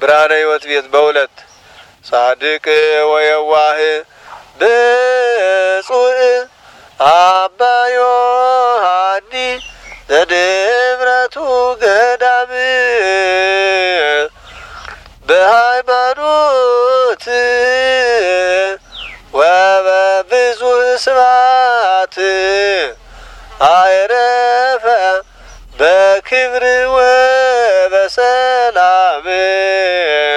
ብርሃነ ሕይወት ቤት በሁለት ጻድቅ ወየዋህ ብፁዕ አባ ዮሐኒ ዘደብረቱ ገዳም በሃይማኖት ወበብዙ ስብሐት አይረፈ በክብር ወበሰላም